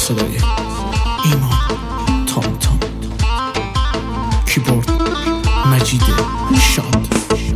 صدای ایمان تام تام، کیبورد مجید شاد.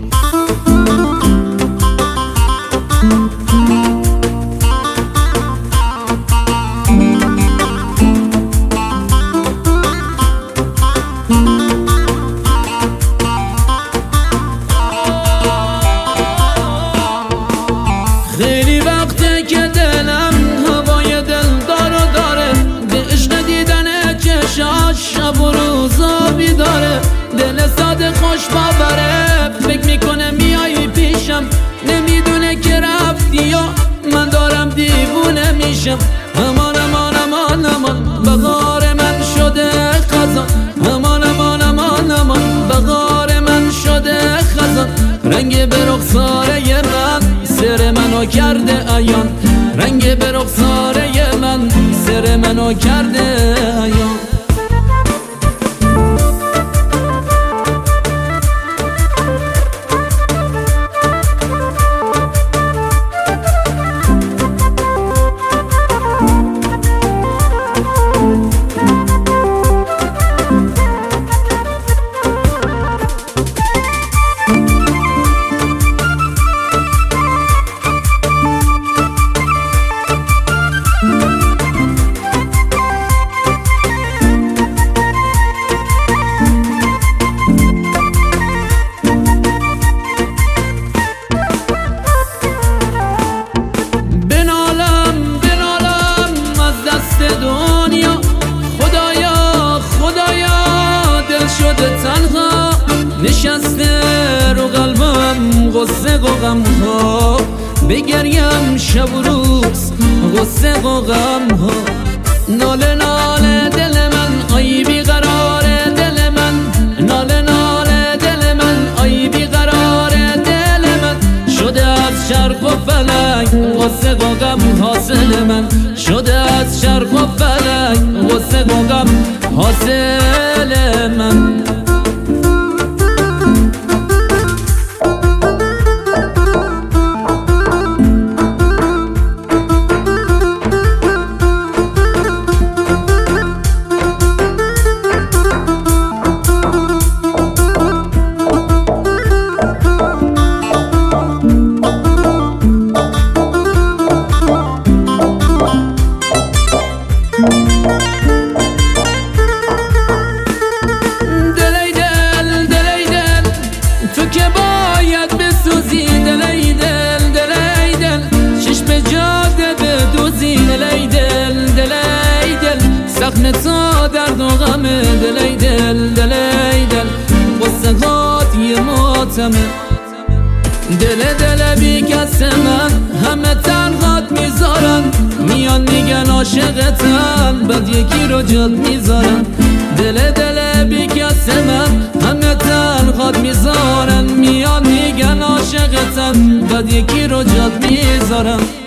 خیلی وقته که دلم هوای دلدارو داره، به عشق دیدن چشاش شب و روزا بیداره. دل ساده خوش باوره، فکر میکنه میایی پیشم، نمیدونه که رفتی یا من دارم دیوونه میشم. امان امان امان امان بغار من شده خزان، امان امان امان امان بغار من شده خزان. رنگ به رخساره من سر منو کرده عیان، رنگ به رخساره من سر منو کرده عیان. دنیا خدایا خدایا دل شده تنها، نشسته رو قلبم غصه و غم ها. بگریم شب و روز غصه و غم ها. ناله ناله دل من آی بیقرار دل من، ناله ناله دل من آی بیقرار دل من. شده از شرق و فلک غصه و غم حاصل من، شده از شرق و فلک غصه و غم حاصل من. زخم تا درد و غم دلی دل دلی دل، غصه هات یه ماتمه. دل بی کس من همه تنهات میذارن، میان میگن عاشقتن بعد یکی رو جات میذارن. دل بی کس من همه تنهات میذارن، میان میگن عاشقتن بعد یکی رو جات میذارن.